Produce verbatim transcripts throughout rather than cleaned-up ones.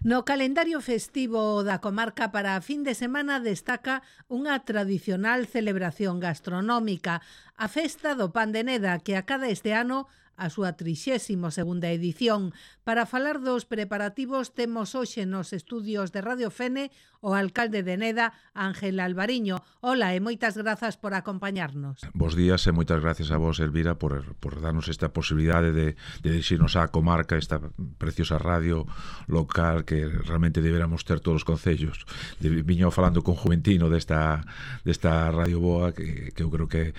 No calendario festivo da comarca para a fin de semana destaca unha tradicional celebración gastronómica, a Festa do Pan de Neda, que acada este ano a súa trixésima segunda edición. Para falar dos preparativos temos hoxe nos estudios de Radio Fene o alcalde de Neda, Ángel Alvariño. Ola e moitas grazas por acompañarnos. Bos días e moitas gracias a vos, Elvira, por, por darnos esta posibilidade de, de dirixirnos á comarca, esta preciosa radio local que realmente deberamos ter todos os concellos. De, viño falando con Juventino desta, desta radio boa que, que eu creo que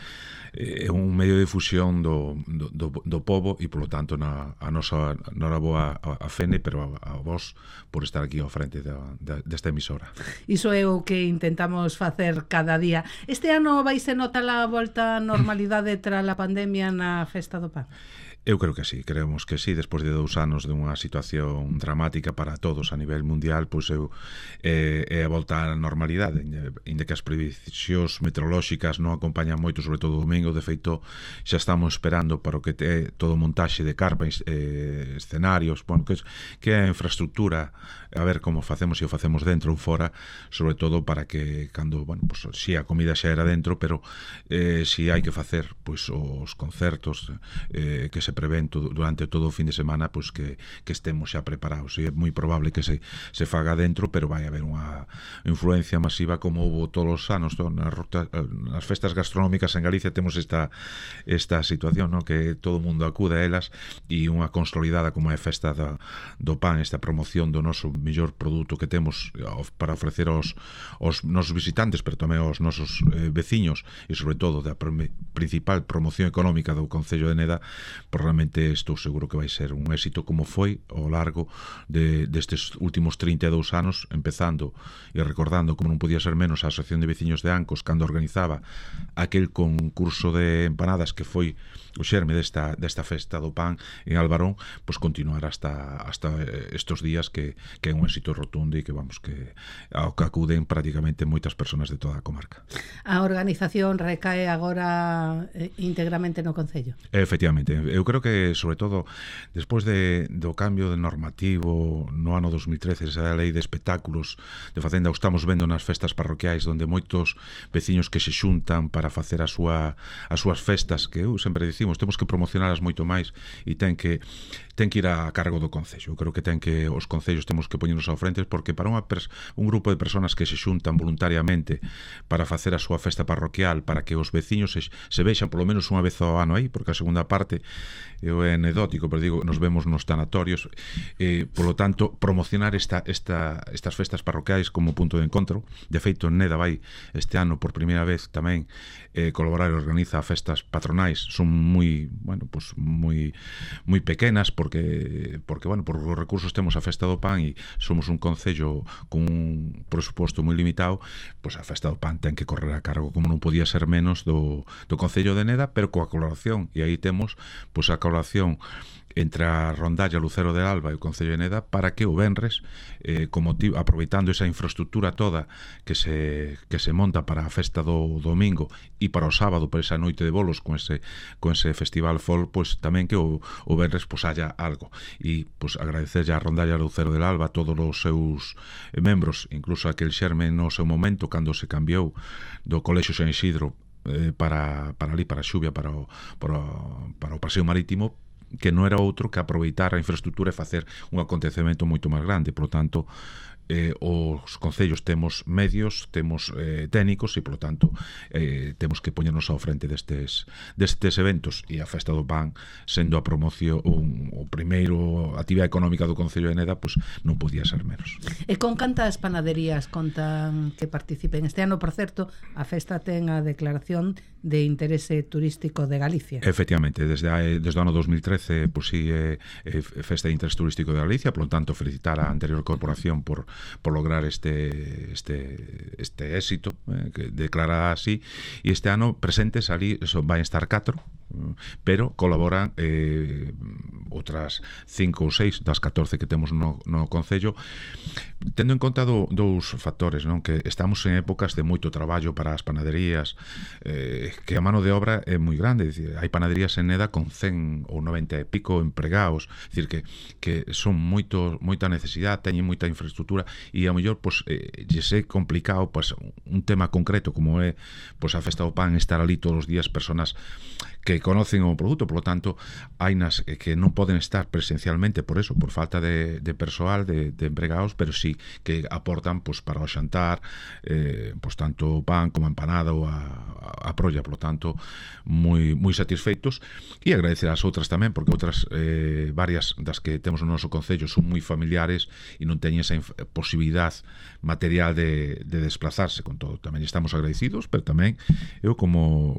é un medio de difusión do, do, do, do pobo e, polo tanto, na, a nosa noraboa a, a Fene, pero a, a vos por estar aquí ao frente da, da, desta emisora. Iso é o que intentamos facer cada día. Este ano vai se notar a volta á normalidade tras a pandemia na Festa do Pan? Eu creo que sí, creemos que sí, despois de dous anos de unha situación dramática para todos a nivel mundial, pois eu é, é a volta á normalidade, inda que as previsións meteorolóxicas non acompañan moito, sobre todo o domingo. De feito, xa estamos esperando para o que é todo montaxe de carpas, eh, escenarios, bueno, que, que é a infraestructura, a ver como facemos, se o facemos dentro ou fora, sobre todo para que cando, bueno, pues, si a comida xa era dentro, pero eh, si hai que facer pois os concertos eh, que se prevén todo, durante todo o fin de semana, pois que, que estemos xa preparados. E é moi probable que se, se faga dentro, pero vai haber unha influencia masiva como houve todos os anos. Nas, nas festas gastronómicas en Galicia temos esta, esta situación, ¿no? Que todo o mundo acude a elas, e unha consolidada como é a Festa da, do Pan, esta promoción do noso mellor produto que temos para ofrecer aos, aos nosos visitantes, pero tamén aos nosos eh, veciños, e sobre todo da principal promoción económica do Concello de Neda. Por realmente estou seguro que vai ser un éxito, como foi ao largo de, destes últimos trinta e dous anos, empezando e recordando, como non podía ser menos, a Asociación de Veciños de Ancos cando organizaba aquel concurso de empanadas que foi o xerme desta, desta Festa do Pan en Albarón, pois continuar hasta, hasta estos días, que, que é un éxito rotundo e que vamos que ao que acuden prácticamente moitas persoas de toda a comarca. A organización recae agora eh, íntegramente no Concello? Efectivamente, eu creo que, sobre todo, despois de, do cambio de normativo no ano dos mil trece, esa lei de espectáculos de Facenda, o estamos vendo nas festas parroquiais, onde moitos veciños que se xuntan para facer a súa, as súas festas, que eu sempre dicimos, temos que promocionalas moito máis, e ten que ten que ir a cargo do Concello. Eu creo que ten que os concellos temos que poñernos ao frente, porque para unha pers- un grupo de persoas que se xuntan voluntariamente para facer a súa festa parroquial, para que os veciños se, se vexan polo menos unha vez ao ano aí, porque a segunda parte é anedótico, pero digo, nos vemos nos tanatorios, eh, polo tanto, promocionar esta, esta, estas festas parroquiais como punto de encontro. De feito, en Neda vai este ano por primeira vez tamén eh, colaborar e organiza festas patronais. Son moi, bueno, pues moi moi pequenas, porque porque bueno, por os recursos temos a Festa do Pan e somos un concello con un presuposto moi limitado, pois a Festa do Pan ten que correr a cargo, como non podía ser menos, do, do Concello de Neda, pero coa colaboración, e aí temos pois a colaboración entre a Rondalla, Lucero de Alba e o Concello de Neda, para que o venres, eh, como motivo, aproveitando esa infraestructura toda que se, que se monta para a festa do domingo e para o sábado, para esa noite de bolos con ese, con ese festival folk, pois tamén que o, o venres pois haya algo. E pois agradecer a Rondalla, Lucero de Alba, a todos os seus membros, incluso aquel xerme no seu momento, cando se cambiou do Colexio San Isidro eh, para, para ali, para a Xuvia, para o, para, o, para o paseo marítimo, que non era outro que aproveitar a infraestructura e facer un acontecemento moito máis grande. Por lo tanto, eh, os concellos temos medios, temos eh, técnicos, e polo tanto eh, temos que poñernos ao frente destes, destes eventos, e a Festa do Pan, sendo a promoción un, o primeiro actividade económica do Concello de Neda, pois non podía ser menos. E con cantas panaderías contan que participen? Este ano, por certo, a festa ten a declaración de interese turístico de Galicia. Efectivamente, desde, a, desde o ano dos mil trece, pois si é, é festa de interese turístico de Galicia, por lo tanto felicitar a anterior corporación por, por lograr este este este éxito, eh, que declara así. E este ano presentes ali, eso, vai estar catro pero colaboran eh, outras cinco ou seis das catorce que temos no, no Concello, tendo en conta do, dous factores, non? Que estamos en épocas de moito traballo para as panaderías, eh, que a mano de obra é moi grande, dicir, hai panaderías en Neda con cen ou noventa e pico empregados, dicir, que, que son moito, moita necesidade, teñen moita infraestructura, e a mellor, pois, eh, lle é complicado, pois, un tema concreto como é, pois, a Festa do Pan, estar ali todos os días persoas que conocen o produto, por lo tanto, hai nas que non poden estar presencialmente por eso, por falta de, de persoal, de, de empregados, pero sí que aportan pues, para o xantar, eh, pues, tanto pan como empanada ou a, a, a prolla, por lo tanto, moi, moi satisfeitos, e agradecer ás outras tamén, porque outras eh, varias das que temos no noso Concello son moi familiares e non teñen esa posibilidade material de, de desplazarse, con todo. Tamén estamos agradecidos, pero tamén eu como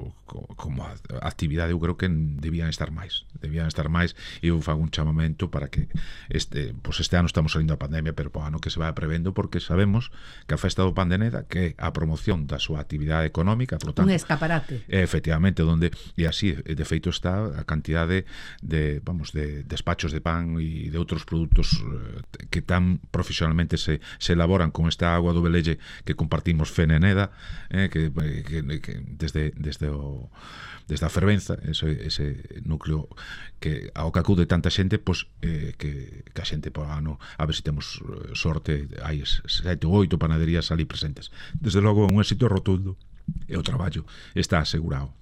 como actividade eu creo que debían estar máis debían estar máis e eu fago un chamamento para que este, pues este ano estamos salindo a pandemia, pero po ano que se vai prevendo, porque sabemos que a Festa do Pan de Neda, que é a promoción da súa actividade económica, por lo tanto, un escaparate, efectivamente, donde, e así de feito está a cantidade de, vamos, de despachos de pan e de outros produtos que tan profesionalmente se, se elaboran con esta agua do Velelle que compartimos Fene Neda, eh, que, que, que desde, desde o desde a fervenza, ese, ese núcleo que ao que acude tanta xente, pois, eh, que, que a xente por ano, a ver se si temos sorte, hai sete ou oito panaderías ali presentes. Desde logo, un éxito rotundo, e o traballo está asegurado.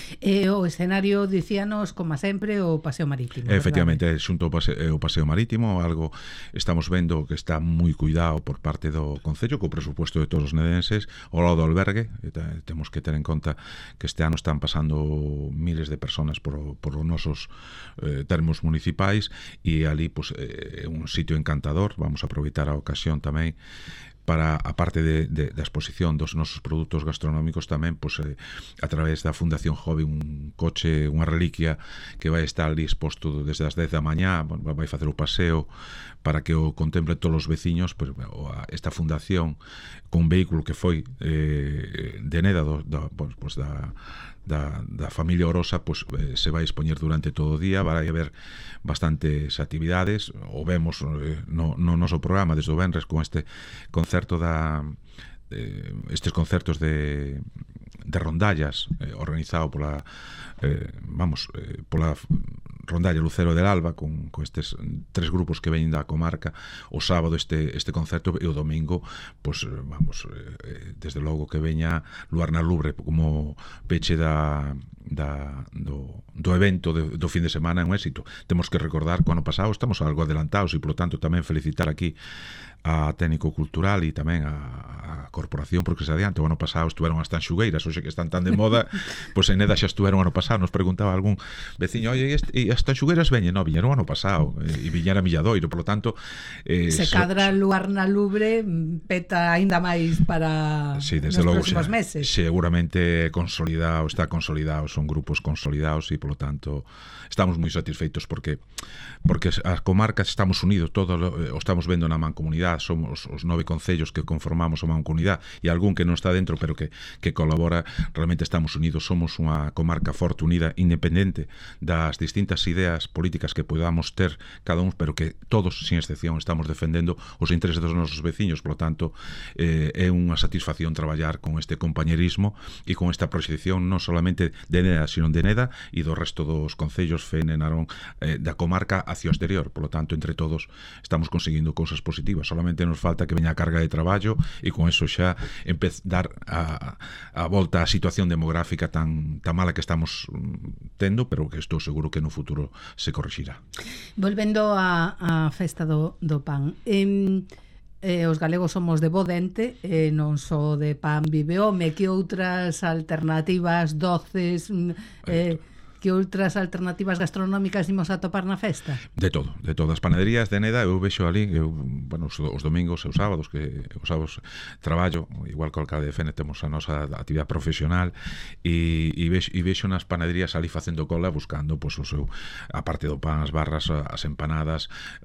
E o escenario, dicíanos, como sempre, o Paseo Marítimo. Efectivamente, verdade? Xunto ao paseo, o Paseo Marítimo, algo estamos vendo que está moi cuidado por parte do Concello, co presupuesto de todos os nedenses, ao lado do albergue. Temos que ter en conta que este ano están pasando miles de personas por, por os nosos eh, termos municipais, e ali pues, é eh, un sitio encantador. Vamos a aproveitar a ocasión tamén para, a parte de, de, da exposición dos nosos produtos gastronómicos, tamén, pois, eh, a través da Fundación Jove, un coche, unha reliquia que vai estar ali exposto desde as dez da mañá, bueno, vai facer o paseo para que o contemple todos os veciños, pois, esta fundación con un vehículo que foi eh, de Neda, do, do, pois, da Da, da familia Orosa, pues, eh, se vai expoñer durante todo o día, vai haber bastantes actividades, o vemos eh, no, no noso programa desde o venres con este concerto da eh, estes concertos de, de rondallas eh, organizado pola eh, vamos, eh, pola Rondalla Lucero del Alba, con, con estes tres grupos que veñen da comarca. O sábado este, este concerto, e o domingo, pues, vamos, eh, desde logo que veña Luarna Lubre como peche da, da, do, do evento de, do fin de semana. É un éxito. Temos que recordar que o ano pasado estamos algo adelantados, e, polo tanto, tamén felicitar aquí a Técnico Cultural e tamén a, a Corporación, porque se adiante. O ano pasado estuveron as tanxugueiras, hoxe que están tan de moda, pois en Neda xa estuveron o ano pasado. Nos preguntaba algún veciño, oye, e as tanxugueiras veñen? No, viñeron o ano pasado, e viñera Milladoiro, por lo tanto, eh, se cadra so, Luarna Lubre peta aínda máis para sí, desde nos logo, próximos xa, meses. Seguramente consolidado, está consolidado, son grupos consolidados, e por lo tanto estamos moi satisfeitos porque porque as comarcas estamos unidos, todo o estamos vendo na mancomunidade. Somos os nove concellos que conformamos a mancomunidade, e algún que non está dentro pero que, que colabora. Realmente estamos unidos, somos unha comarca forte, unida, independente das distintas ideas políticas que podamos ter cada un, pero que todos, sin excepción, estamos defendendo os intereses dos nosos veciños. Por lo tanto, eh, é unha satisfacción traballar con este compañerismo e con esta proxección non solamente de Neda, sino de Neda e do resto dos concellos, Fene, Narón, eh, da comarca hacia o exterior. Por lo tanto, entre todos estamos conseguindo cousas positivas. Solamente nos falta que veña a carga de traballo, e con eso xa empezar dar a, a volta á situación demográfica tan, tan mala que estamos tendo, pero que estou seguro que no futuro se corrixirá. Volvendo á, á festa do, do pan, eh, eh, os galegos somos de bo dente, eh, non só de pan vive home, que outras alternativas doces eh, Que outras alternativas gastronómicas imos a topar na festa? De todo, de todas as panaderías de Neda. Eu vexo ali, eu, bueno, os, os domingos e os sábados, que os sábados traballo, igual que o alcalde de Fene, temos a nosa actividade profesional, e, e, vexo, e vexo nas panaderías ali facendo cola, buscando, pois, o seu, a parte do pan, as barras, as empanadas,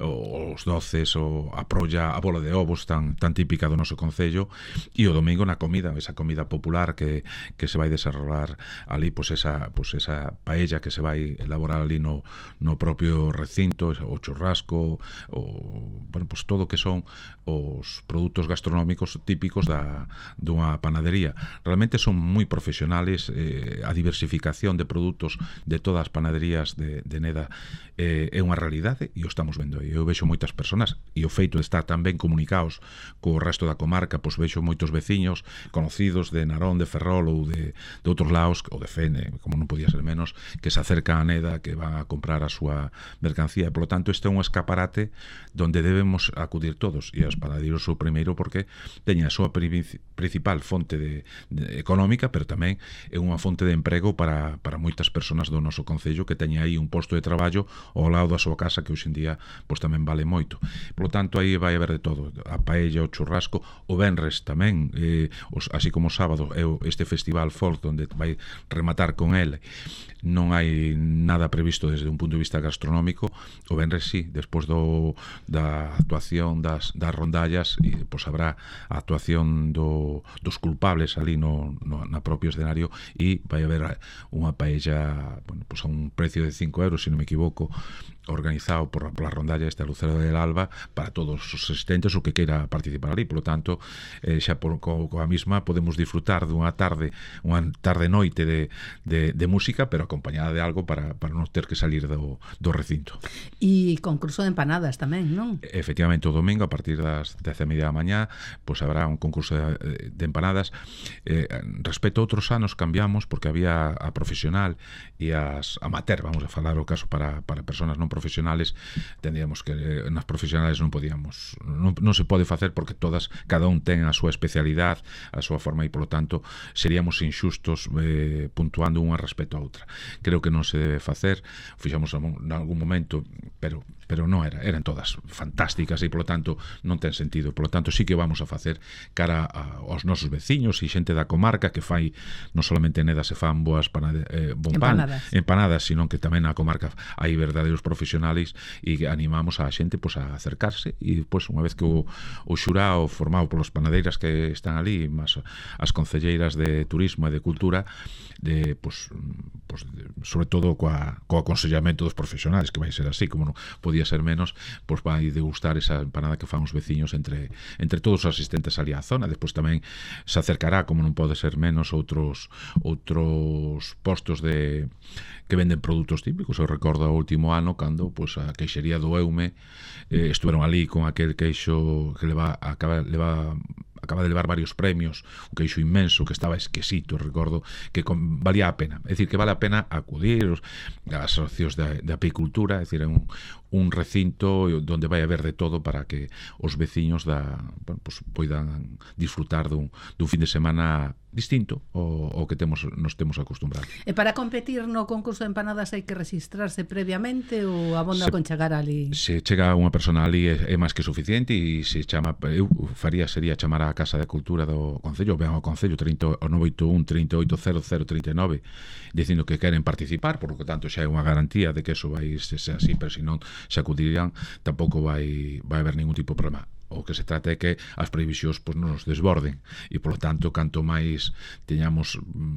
os doces, o, a prolla, a bola de ovos tan, tan típica do noso concello, e o domingo na comida, esa comida popular que, que se vai desarrollar ali, pois esa, pois esa paella que se vai elaborar ali no, no propio recinto, o churrasco, o, bueno, pues todo o que son os produtos gastronómicos típicos da, dunha panadería. Realmente son moi profesionales, eh, a diversificación de produtos de todas as panaderías de, de Neda eh, é unha realidade, e o estamos vendo aí. Eu vexo moitas personas, e o feito de estar tan ben comunicados co resto da comarca, pois vexo moitos veciños conocidos de Narón, de Ferrol ou de, de outros lados, ou de Fene, como non podía ser menos, que se acercan a Neda, que van a comprar a súa mercancía. Por lo tanto, este é un escaparate donde debemos acudir todos, e os panaderos o primeiro porque teñen a súa principal fonte de, de económica, pero tamén é unha fonte de emprego para, para moitas persoas do noso concello, que teñen aí un posto de traballo ao lado da súa casa, que hoxe en día pois tamén vale moito. Por lo tanto, aí vai haber de todo, a paella, o churrasco, o venres tamén, eh, os, así como o sábado, é este festival folk onde vai rematar con ele. Non hai nada previsto desde un punto de vista gastronómico. O venres sí, despois do, da actuación das, das rondallas, e, pois habrá a actuación do, dos culpables ali no, no, na propio escenario, e vai haber unha paella, bueno, pois a un precio de cinco euros, se non me equivoco, organizado por, por la rondalla esta Lucero del Alba, para todos os asistentes o que queira participar ali. Por lo tanto, eh, xa por, co, coa misma podemos disfrutar dunha tarde, unha tarde noite de, de, de música, pero acompañada de algo para, para non ter que salir do, do recinto. E concurso de empanadas tamén, non? Efectivamente, o domingo a partir das dez e media da mañá pois habrá un concurso de, de empanadas. Eh, respecto a outros anos cambiamos, porque había a profesional e as amateur, vamos a falar o caso para, para persoas non profesionales. Tendríamos que eh, nas profesionales non podíamos, non, non se pode facer, porque todas, cada un ten a súa especialidade, a súa forma, e polo tanto seríamos inxustos eh, puntuando unha respecto a outra. Creo que non se debe facer. Fixamos en algún momento, pero pero non era, eran todas fantásticas, e polo tanto non ten sentido. Polo tanto sí que vamos a facer cara a, aos nosos veciños e xente da comarca que fai, non solamente en Neda se fan boas panade, eh, bon empanadas. pan, empanadas, sino que tamén na comarca hai verdadeiros profesionais, e animamos a xente pois a acercarse, e pois unha vez que o, o xurao formado polos panadeiras que están ali, máis as concelleiras de turismo e de cultura, de pois, pois sobre todo coa, coa aconsellamento dos profesionais, que vai ser así, como non podía ser menos, pois vai degustar esa empanada que fan os veciños entre, entre todos os asistentes ali á zona. Despois tamén se acercará, como non pode ser menos, outros outros postos de que venden produtos típicos. Eu recordo o último ano cando pois a queixería do Eume eh, estuveron ali con aquel queixo que leva, acaba, leva acaba de levar varios premios, un queixo inmenso que estaba exquisito. Recordo que con, valía a pena, é dicir, que vale a pena acudir ás asociacións de, de apicultura, é dicir, é un, un recinto onde vai haber de todo para que os veciños da, bueno, pues, poidan disfrutar dun, dun fin de semana distinto ao, ao que temos, nos temos acostumbrados. E para competir no concurso de empanadas hai que registrarse previamente, ou abonda con chegar ali? Se chega unha persona ali é, é máis que suficiente, e se chama, eu faría sería chamar á Casa de Cultura do Concello, vean ao Concello trinta, o nove oito un, trinta e oito cero cero trinta e nove, dicindo que queren participar. Por lo tanto xa é unha garantía de que eso vai ser así, pero se non se acudirían, tampouco vai, vai haber ningún tipo de problema. O que se trata é que as previsións pois, non nos desborden, e polo tanto canto máis teñamos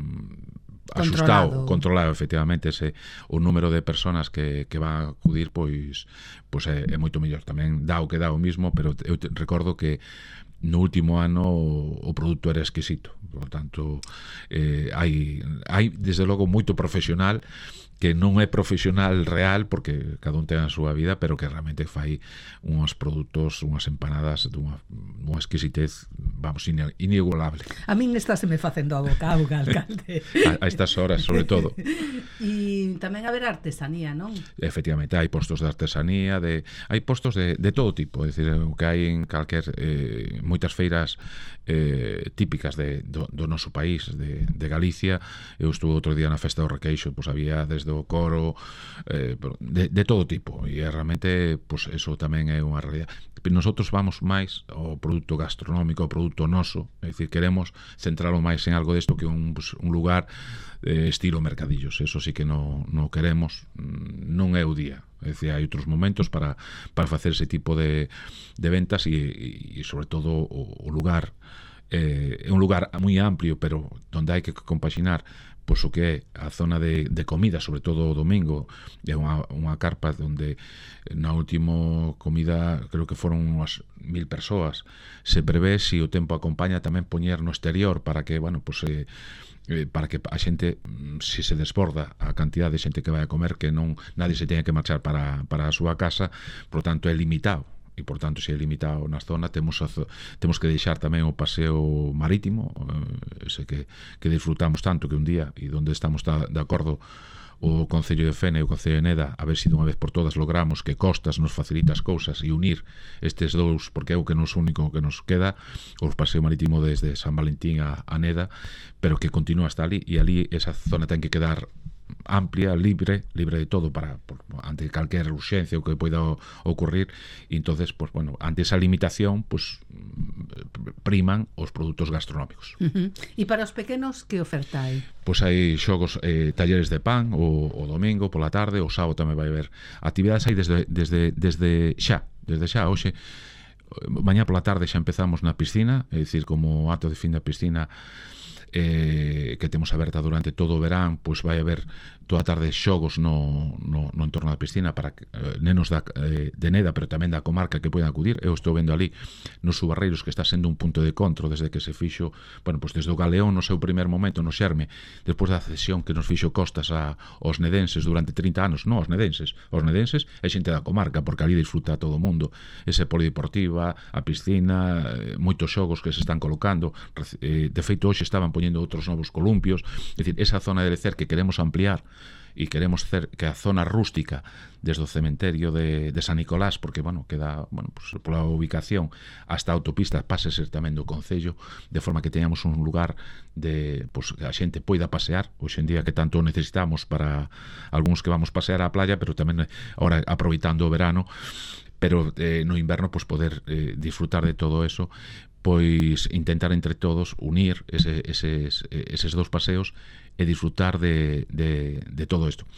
mm, asustado, controlado efectivamente ese o número de personas que, que van a acudir, pois, pois é, é moito mellor. Tamén dá o que dá o mismo, pero eu te, recordo que no último ano o, o produto era exquisito. Por tanto, eh, hai, hai desde logo moito profesional que non é profesional real, porque cada un ten a súa vida, pero que realmente fai uns produtos, unhas empanadas dunha, dunha exquisitez vamos, inigualable. A min está se me facendo a boca auga, alcalde. A, a estas horas, sobre todo. E tamén haber artesanía, non? Efectivamente, hai postos de artesanía, de hai postos de, de todo tipo, é dicir, o que hai en calquer eh, moitas feiras eh, típicas de, do, do noso país, de, de Galicia. Eu estuve outro día na Festa do Requeixo, pois había desde o coro, eh, de, de todo tipo, e realmente, pois eso tamén é unha realidad. Nosotros vamos máis ao produto gastronómico, ao produto noso, é dicir, queremos centralo máis en algo desto que un, pues, un lugar eh, estilo mercadillos. Eso sí que non no queremos, non é o día. É dicir, hai outros momentos para, para facer ese tipo de, de ventas, e, e sobre todo o, o lugar eh, é un lugar moi amplio, pero donde hai que compaxinar pois o que é a zona de, de comida, sobre todo o domingo. É unha, unha carpa onde na última comida creo que foron unhas mil persoas. Se prevé, se o tempo acompaña, tamén poñer no exterior para que, bueno, pois eh, eh, para que a xente, se se desborda a cantidad de xente que vai a comer, que non nadie se teña que marchar para, para a súa casa. Por tanto, é limitado. E, por tanto, se é limitado na zona, temos, a, temos que deixar tamén o paseo marítimo, ese que, que disfrutamos tanto, que un día, e onde estamos ta, de acordo o Concello de Fene e o Concello de Neda, a ver se dunha vez por todas logramos que Costas nos facilita as cousas e unir estes dous, porque é o que nos único que nos queda, o paseo marítimo desde San Valentín a, a Neda, pero que continúa hasta ali, e ali esa zona ten que quedar amplia, libre, libre de todo para por, ante calquer urxencia o que poida ocurrir. E entonces, pues bueno, ante esa limitación, pues priman os produtos gastronómicos. Uh-huh. E para os pequenos, que oferta hai? Pois hai xogos, eh, talleres de pan o, o domingo pola tarde, o sábado tamén vai haber actividades. Hai desde, desde, desde xa, desde xa, hoxe mañá pola tarde xa empezamos na piscina, é dicir, como acto de fin da piscina eh, que temos aberta durante todo o verán, pois vai haber toda a tarde xogos no, no, no entorno da piscina para que, eh, nenos da, eh, de Neda, pero tamén da comarca, que poden acudir. Eu estou vendo ali nos Subarreiros que está sendo un punto de encontro desde que se fixo, bueno, pois desde o Galeón no seu primer momento no Xerme, despois da cesión que nos fixo Costas a, aos nedenses durante trinta anos, non aos nedenses, aos nedenses é xente da comarca, porque ali disfruta todo o mundo, ese polideportiva, a piscina, eh, moitos xogos que se están colocando, eh, de feito hoxe estaban poñendo outros novos columpios, é dicir, esa zona de lecer que queremos ampliar, e queremos hacer que a zona rústica desde o cementerio de, de San Nicolás, porque, bueno, queda, bueno, pues, pola ubicación hasta a autopista, pase ser tamén do Concello, de forma que teñamos un lugar de, pues, que a xente poida pasear, hoxe en día que tanto necesitamos para algúns que vamos pasear á playa, pero tamén ahora aproveitando o verano, pero eh, no inverno, pues, poder eh, disfrutar de todo eso, pois intentar entre todos unir ese, eses, eses dos paseos e disfrutar de, de, de todo isto.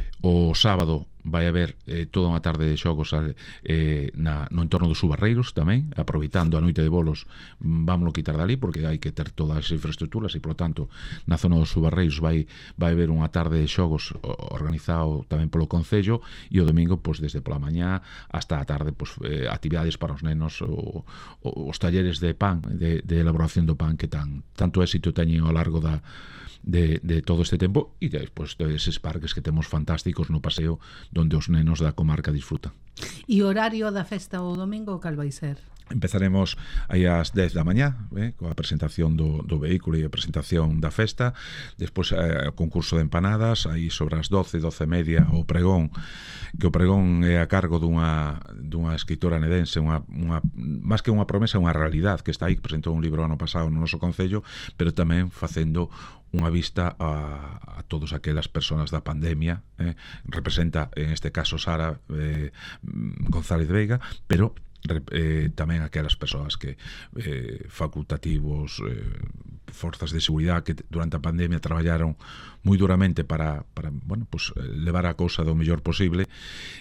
O sábado vai haber eh, toda unha tarde de xogos eh, na, no entorno dos Subarreiros tamén, aproveitando a noite de bolos, vámoslo quitar dali porque hai que ter todas as infraestructuras e, por tanto, na zona dos Subarreiros vai, vai haber unha tarde de xogos organizado tamén polo Concello, e o domingo, pois, desde pola mañá hasta a tarde, pois, eh, actividades para os nenos, o, o, os talleres de pan, de, de elaboración do pan que tan, tanto éxito teñen ao largo da De, de todo este tempo, e despois de eses parques que temos fantásticos no paseo donde os nenos da comarca disfrutan. E o horario da festa o domingo cal vai ser? Empezaremos aí ás dez da mañá, eh, coa presentación do, do vehículo e a presentación da festa. Despois eh, o concurso de empanadas, aí sobre as doce, doce e media o pregón, que o pregón é a cargo dunha, dunha escritora nedense, unha, unha, máis que unha promesa, unha realidade, que está aí, que presentou un libro ano pasado no noso Concello, pero tamén facendo unha vista a, a todas aquelas persoas da pandemia, eh, representa en este caso Sara eh, González Veiga, pero eh, tamén aquelas persoas que eh, facultativos, eh, forzas de seguridade que durante a pandemia traballaron moi duramente para, para bueno, pues, levar a cousa do mellor posible.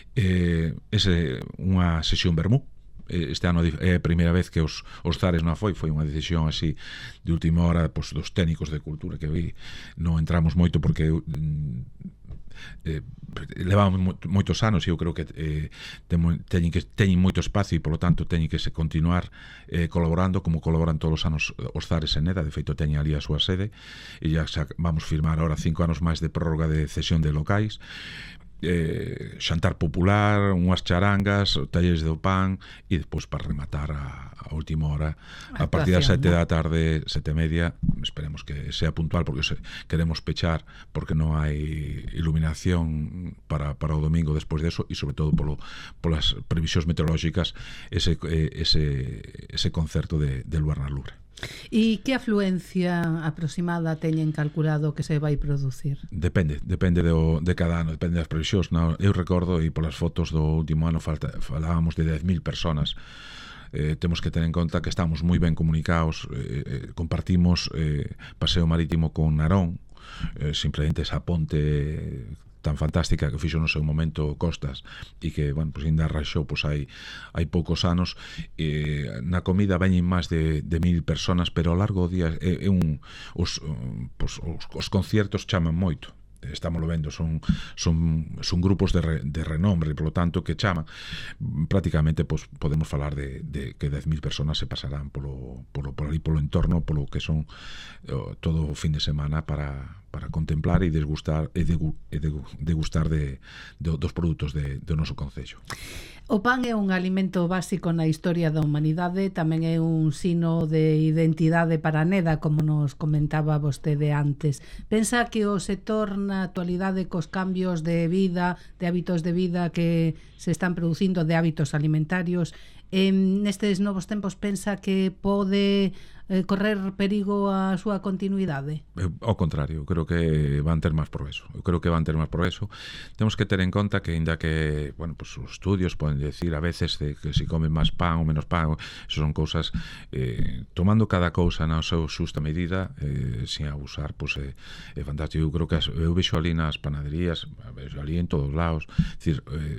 Eh, ese unha sesión vermú. Este ano é a primeira vez que os, os Zares non foi, foi unha decisión así de última hora, pues, dos técnicos de cultura, que hoy non entramos moito porque eh, levamos moitos anos e eu creo que eh, teñen, que teñen moito espacio e, polo tanto, teñen que se continuar eh, colaborando como colaboran todos os anos os Zares en Neda. De feito, teñen ali a súa sede e ya vamos firmar ahora cinco anos máis de prórroga de cesión de locais. Eh, xantar popular, unhas charangas, talleres do pan, e despois para rematar a, a, a última hora, a partir das sete ¿no? da tarde, sete e media, esperemos que sea puntual, porque se, queremos pechar, porque non hai iluminación para, para o domingo despois deso, e sobre todo polo, polas previsións meteorológicas, ese, ese, ese concerto de, de Luar na Lubre. E que afluencia aproximada teñen calculado que se vai producir? Depende, depende do, de cada ano, depende das previsións. No, eu recordo, e polas fotos do último ano falta, falábamos de dez mil personas. Eh, temos que ter en conta que estamos moi ben comunicados, eh, compartimos eh, paseo marítimo con Narón, eh, simplemente esa ponte tan fantástica que fixo no seu momento Costas e que, bueno, pues ainda raxou pues hai, hai poucos anos. Eh, na comida veñen máis de, de mil personas, pero ao largo do día é, é un, os, pues, os, os conciertos chaman moito. Estamos lo vendo, son, son, son grupos de, re, de renombre, polo tanto, que chaman. Prácticamente pues, podemos falar de, de que dez mil personas se pasarán polo, polo, por ali, polo entorno, polo que son uh, todo o fin de semana para, para contemplar e desgustar e degustar de, de, dos produtos de, do noso concello. O pan é un alimento básico na historia da humanidade, tamén é un sino de identidade para Neda, como nos comentaba vostede antes. Pensa que o sector na actualidade cos cambios de vida, de hábitos de vida que se están producindo, de hábitos alimentarios, eh, nestes novos tempos pensa que pode eh, correr perigo a súa continuidade? Eu, ao contrario, eu creo que van ter máis progreso. Eu creo que van ter máis progreso. Temos que ter en conta que, ainda que, bueno, pues os estudios poden decir a veces de que se come máis pan ou menos pan, eso son cousas eh, tomando cada cousa na súa xusta medida, eh, sin abusar, pues é eh, fantástico. Eu creo que as, eu vexo ali nas panaderías, vexo ali en todos lados, decir,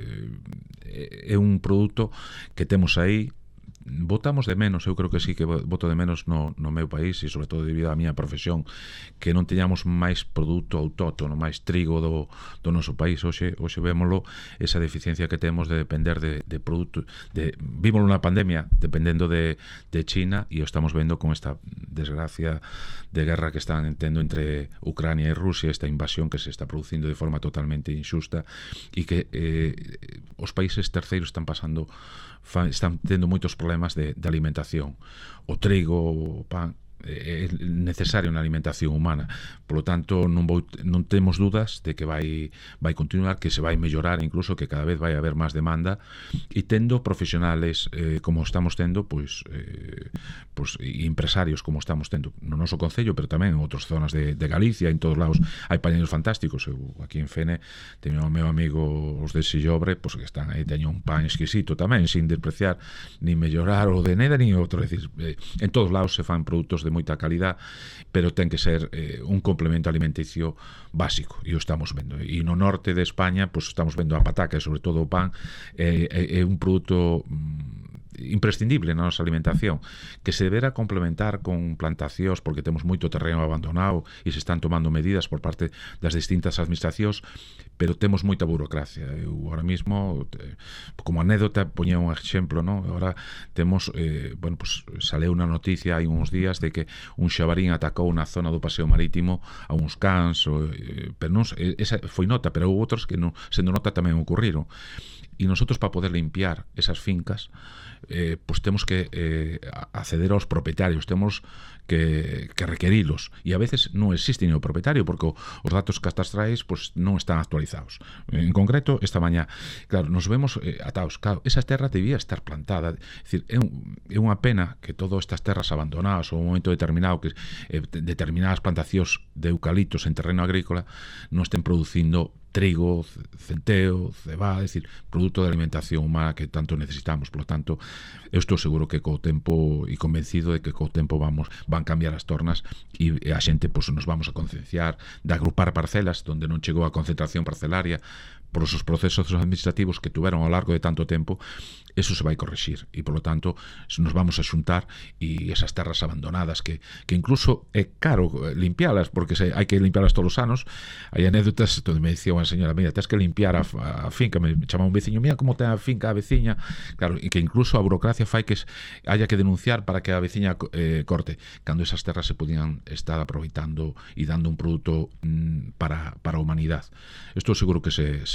eh, é un produto que temos aí. Votamos de menos, eu creo que sí que voto de menos no, no meu país, e sobre todo debido á miña profesión, que non teñamos máis produto autóctono, máis trigo do, do noso país. Hoxe, hoxe vémolo, esa deficiencia que temos de depender de, de produto, de, vímolo na pandemia dependendo de, de China, e o estamos vendo con esta desgracia de guerra que están tendo entre Ucrania e Rusia, esta invasión que se está producindo de forma totalmente injusta, e que eh, os países terceiros están pasando, están tendo moitos problemas de, de alimentación. O trigo, o pan, é necesario na alimentación humana, polo tanto non, vou, non temos dudas de que vai, vai continuar, que se vai mellorar, incluso que cada vez vai haber máis demanda, e tendo profesionales eh, como estamos tendo, pois, eh, pois empresarios como estamos tendo no noso concello, pero tamén en outras zonas de, de Galicia, en todos lados hai pañeiros fantásticos. Eu aquí en Fene teño o meu amigo os de Sillobre, pois que están aí, teño un pan exquisito tamén, sin despreciar ni mellorar o de Neda ni outro, é dicir, eh, en todos lados se fan produtos de moita calidad, pero ten que ser eh, un complemento alimenticio básico, e o estamos vendo. E no norte de España, pues estamos vendo a pataca, e sobre todo o pan, é eh, eh, un produto mm, imprescindible na nosa alimentación, que se deberá complementar con plantacións, porque temos moito terreno abandonado e se están tomando medidas por parte das distintas administracións, pero temos moita burocracia. Eu ahora mismo, como anécdota, poñía un exemplo, ¿no? Ahora temos, eh, bueno, pues saleu unha noticia hai uns días de que un xabarín atacou na zona do paseo marítimo a uns cans, o, eh, pero non, esa foi nota, pero houve outros que non, sendo nota tamén ocurriron. E nosotros, para poder limpiar esas fincas, eh, pues temos que eh, acceder aos propietarios, temos que, que requerilos, e a veces non existe ni o propietario, porque os datos catastrais pues, non están actualizados. En concreto, esta mañá, claro, nos vemos eh, atados. Claro, esa terra debía estar plantada. É dicir, é, un, é unha pena que todas estas terras abandonadas ou un momento determinado, que eh, determinadas plantacións de eucaliptos en terreno agrícola non estén producindo trigo, centeo, cebada, é dicir, produto de alimentación humana que tanto necesitamos. Por lo tanto, eu estou seguro que co tempo, e convencido de que co tempo vamos van cambiar as tornas, e a xente pues, nos vamos a concienciar de agrupar parcelas onde non chegou a concentración parcelaria por os procesos administrativos que tuveron ao largo de tanto tempo. Eso se vai correxir, e por lo tanto nos vamos a xuntar, e esas terras abandonadas que, que incluso é caro limpialas, porque se, hai que limpialas todos os anos. Hai anécdotas onde me dicía unha señora, mira, tens que limpiar a, a finca, me chamaba un veciño, mira como ten a finca a veciña, claro, e que incluso a burocracia fai que haya que denunciar para que a veciña eh, corte, cando esas terras se podían estar aproveitando e dando un produto mm, para, para a humanidade. Estou seguro que se, se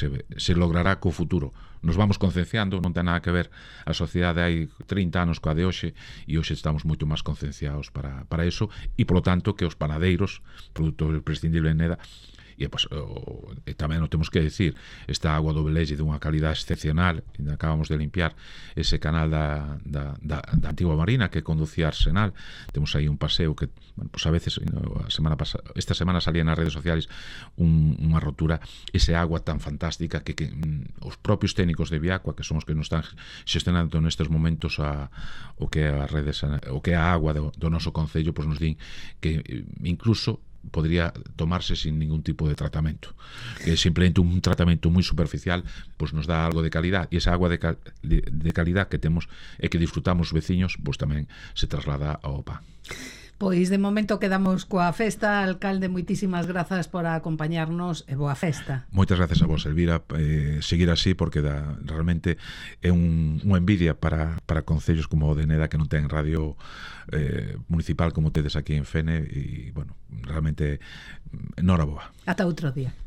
se, se logrará co futuro. Nos vamos concienciando, non ten nada que ver a sociedade hai trinta anos coa de hoxe, e hoxe estamos moito máis concienciados para, para eso, e polo tanto que os panadeiros, produto imprescindible en Neda, e, pues, o, e tamén o temos que decir, esta agua do Velelle de unha calidad excepcional. Acabamos de limpiar ese canal da, da, da, da antigua marina que conducía a Arsenal. Temos aí un paseo que, bueno, pues a veces a semana pasada, esta semana salía nas redes sociales un, unha rotura, ese agua tan fantástica que, que mm, os propios técnicos de Viacua, que son os que nos están xestionando nestes momentos a, o que é a redes, o que é a agua do, do noso concello, pues nos din que incluso podría tomarse sin ningún tipo de tratamento, que simplemente un tratamento moi superficial pues nos dá algo de calidad, e esa agua de, cal, de, de calidad que temos e que disfrutamos veciños, pues tamén se traslada ao Opa. Pois de momento quedamos coa festa. Alcalde, moitísimas grazas por acompañarnos e boa festa. Moitas gracias a vos, Elvira, eh, seguir así, porque da, realmente é un, unha envidia para, para concellos como o de Neda, que non ten radio eh, municipal como tedes aquí en Fene, e, bueno, realmente enhoraboa. Ata outro día.